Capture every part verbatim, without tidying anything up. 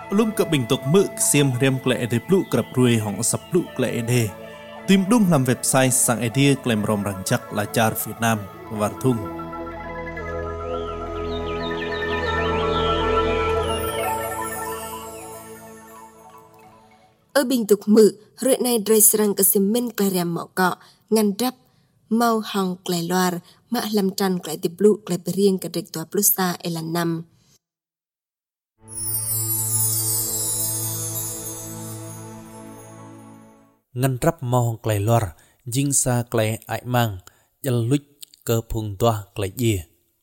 Lum ke bình tục mực xiêm rem klệ để plu krap ruồi hong sập plu klệ để tìm đúng làm website sang idea klem rom rang chắc là char Việt Nam và thung. Ở bình tục mực rưỡi này dray serang kesimmen klệ rem mạo cọ ngăn rap mau hong klệ loar mạ làm tràn klệ để plu klệ berieng ke dek tua plusa elan nam. Ngăn rap mong klei luar jing sa klei ai mang jal luch ke phung toa klei ye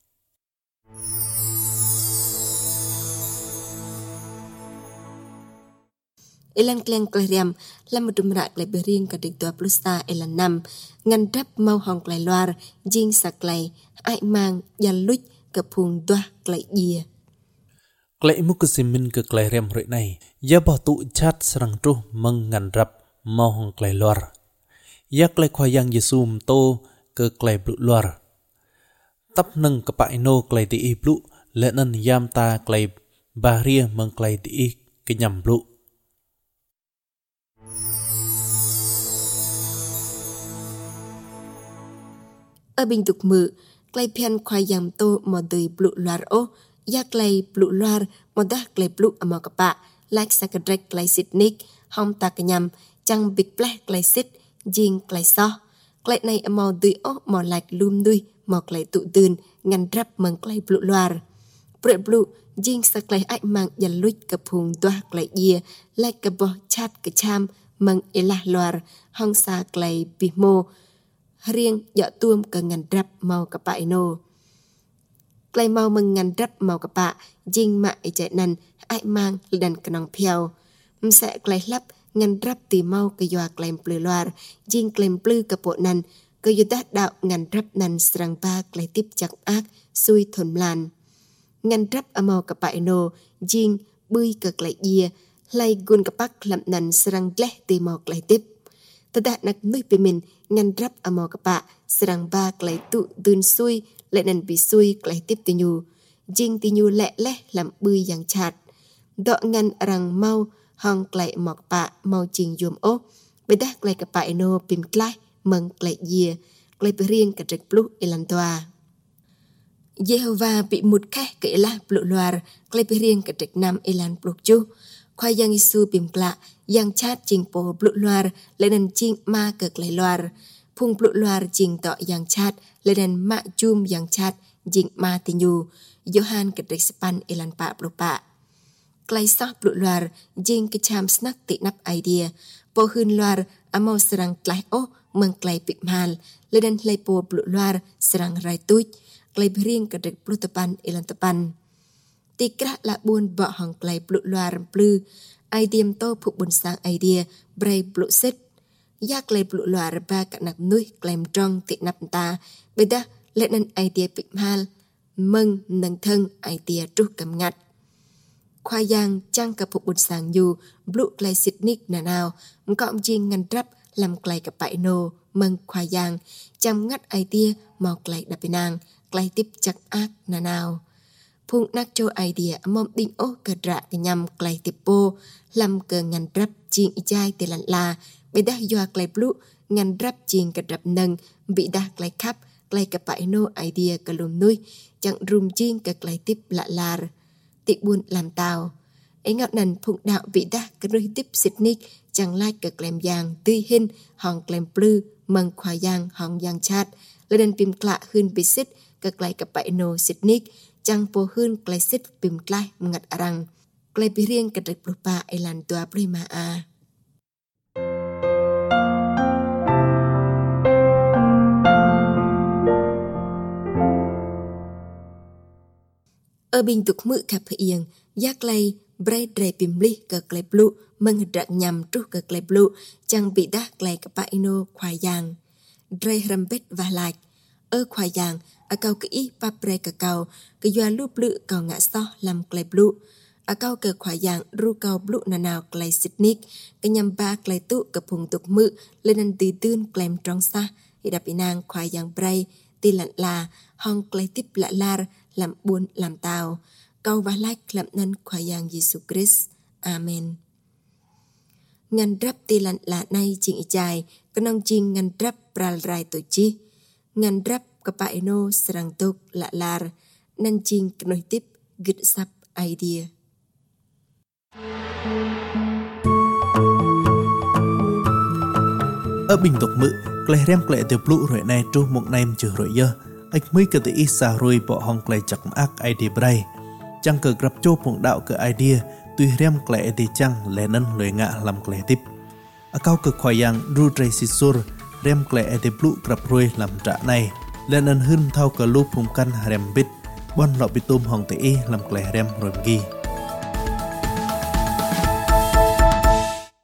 Elan kleng klei riam lam dumra klei bering ka dik tua plusa elan nam ngăn rap mau hong klei luar jing sa klei ai mang jal luch ke phung toa klei ye klei mu kesimin ke klei riam roi nai ya ba tu chat serang tu meng ngăn rap mau hong klei luar ya klei khoyang yesum to ke klei blu luar tap neng kepa ino klei di blu lenen yam ta klei bahria meng klei di kenyam blu ở bình tục mự klei pian khoyang to mo dei blu luar o ya klei blu luar mo da klei blu amo kepa like sakadrek klei sitnik hong ta kenyam chang big black klei sit jing klei so klei này amo dui o mo like lum dui mo klei tụ tưn ngăn rap meng klei blu luar pre blu jing sa klei ai mang yan luch ke phung toa klei ye like ke bo chat ke cham meng ela luar hong sa klei pimo riêng dọ tuom ke ngăn rap mau ke pa ino klei mau meng ngăn rap mau ke pa jing ma e chạy nan ai mang dan kenong piao mse klei lap ngăn rap tì mau ke yoa klem plu luar jing klem plu ke po nan ke yuta đạo ngăn rap nan serang ba klei tip chak ak sui thon lan ngăn rap amau ke pa ino jing bui ke klei ye lai gun ke pak lam nan serang gle tì mau klei tip tada nak nui pimin ngăn rap amau ke pa serang ba klei tu dun sui le nan bi sui klei tip ti nyu jing ti nyu le le lam bui yang chat do ngăn rang mau hong klei mok pa mau ching yum o beda klei ke pa ino pim klai meng klei ye klei berieng ke dek plu elan toa Jehovah bị một khe ke la plu luar klei berieng ke dek nam elan plu chu khoai yang isu pim kla yang chat ching po plu luar lenen ching ma ke klei luar phung plu luar ching to yang chat lenen ma chum yang chat jing ma tinyu Johan ke dek span elan pa plu pa klei sa plu luar jing ke cham snak ti nap idea po hun luar amau serang klei o meng klei pik mal leden klei po plu luar serang rai tuj klei bering ke dek plu tepan elan tepan ti kra la bun ba hong klei plu luar plu idea to phu bun sang idea brai plu sit ya klei plu luar ba ka nak nui klem trong ti nap ta beda leden idea pik mal meng nang thân idea tru kam ngat khoai yang chang ka phục bun sang yu blu klei sitnik na nào mkom jing ngăn rap làm klei ka pa ino meng khoai yang cham ngat idea mau klei dapinang klei tip chak ak na nào phung nak cho idea mom ding o ka dra ka nyam klei tip po lam ke ngăn rap jing ijai te lan la be da yo klei blu ngăn rap jing ka rap nang bị da klei khap klei ka pa ino idea ka lum nui chang rum jing ka klei tip la lar tị buôn làm tàu ấy ngạo nần phụng đạo vị đa cái đôi tiếp sitnik chẳng lai cái klem yang tươi hin hong klem plu mừng khoa yang hong yang chat lên pim klạ hơn bị sit cái klei cái bãi no sitnik chẳng po hơn klei sit pim klai ngặt arang klei birieng cái đực lupa elan tua prima a ở bình tục mự cặp hiền giác lây bray dray pim li ke klei blu meng dak nyam tru ke klei blu chẳng bị đa klei ke pa ino khoai yang dray rambet và like ở khoai yang a kau ke i pa pre ke kau ke yua lu blu kau ngạ so lam klei blu a kau ke khoai yang ru kau blu na nào klei sitnik ke nyam ba klei tu ke phung tục mự lên an ti tưn klem trong sa i đap inang khoai yang bray ti lặn la hong klei tip la lar làm buôn làm tàu câu và like làm nên khoa yang Jesus Christ Amen. Ngăn rắp tì lặn lạ nay chỉnh chài, cái nông chinh ngăn rắp pral rai tổ chi. Ngăn rắp cái bãi nô serang tục lạ lar, năn chinh cái nôi tiếp gịt sắp idea. Ở bình tục mự, klei rem klei tiêu blu rồi này trú một nem chữ rồi dơ. Ách mới cơ thể ít xa rồi bỏ hong klei chặt ác idea bray. Chẳng cờ grab chô phong đạo cơ idea, tuy rem klei thì chẳng lẽ nâng lời ngạ làm klei tiếp. Ở cao cực khoai yang ru tray si sur, rem klei tiêu blu grab rồi làm trả này. Lẽ nâng hưng thao cờ lúc phong căn rem bít, bon lọ bị tôm hong thể làm klei rem rồi ghi.